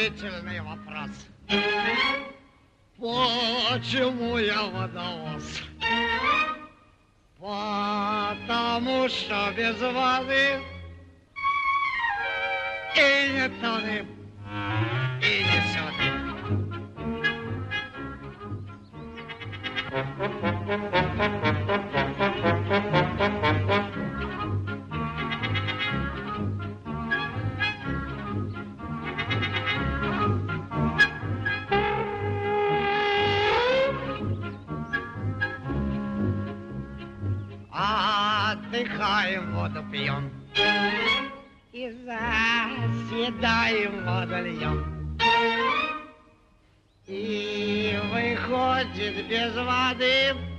удивительный вопрос. Почему я водовоз? Потому что без воды и не тонем, и не сёдем. Отдыхаем, воду пьем и заседаем, воду льем. И выходит без воды